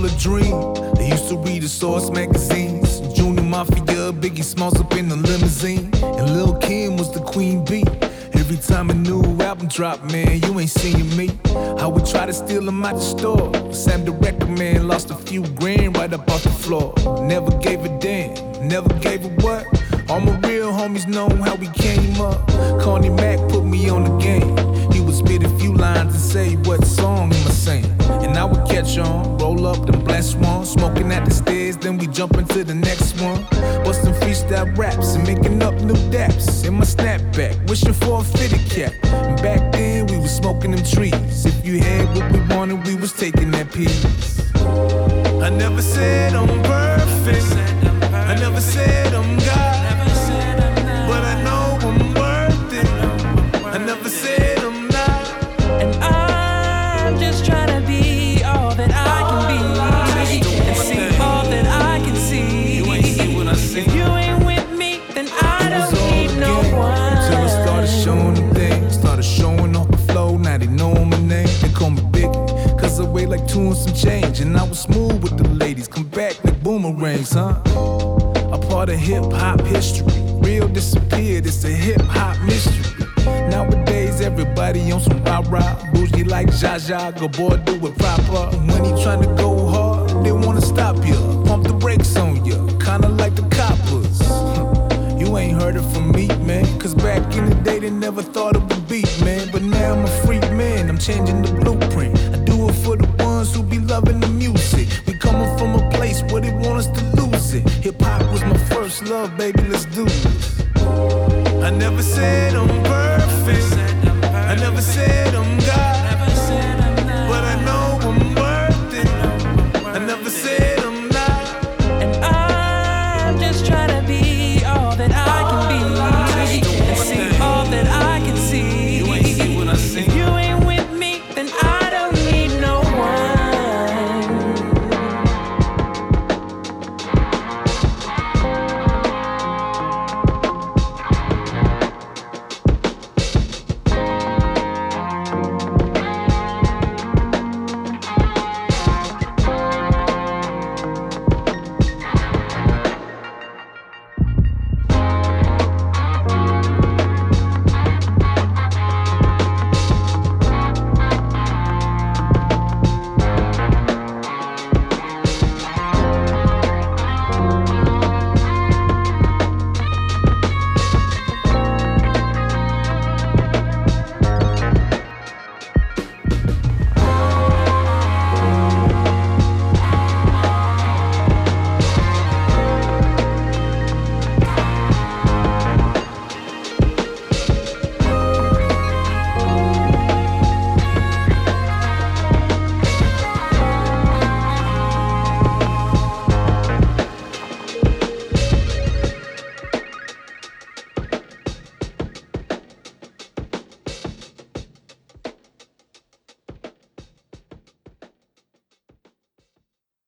a dream. They used to read the Source magazines. Junior Mafia, Biggie Smalls up in the limousine. And Lil' Kim was the queen bee. Every time a new album drop, man, you ain't seeing me. I would try to steal them out the store. Sam the record man lost a few grand right up off the floor. Never gave a damn, never gave a what. All my real homies know how we came up. Connie Mack put me on the game. He would spit a few lines and say, what song am I saying? And I would catch on, roll up them blessed ones. Smoking at the stairs, then we jump into the next one. Bustin' freestyle raps and making up new daps. In my snapback, wishing for a fitted cap. And back then we was smoking them trees. If you had what we wanted, we was taking that piece. I never said I'm perfect. I never said I'm God. But I know I'm worth it. I never said I'm not. And I'm just trying to be all that I can be. And see all that I can see. You ain't see what I see. If you ain't with me, then I don't need no one. Until I started showing them things. Started showing off the flow. Now they know my name. They call me Big. Cause I weigh like 2 and some change. And I was smooth with the ladies. Come back like boomerangs, huh? A part of hip-hop history. Real disappeared, it's a hip-hop mystery. Nowadays, everybody on some rah-rah. Bougie like Jaja, go boy, do it proper. When he tryna go hard, they wanna stop ya. Pump the brakes on ya, kinda like the coppers. You ain't heard it from me, man. Cause back in the day, they never thought it would beat, man. But now I'm a freak, man, I'm changing the blueprint. I do it for the ones who be loving the music. We coming from a place where they want us to lose it. Hip-hop was my first love, baby, let's do this. I never said I'm perfect. I never said I'm God. But I know I'm worth it. I never said I'm not. And I'm just trying to be all that I can be.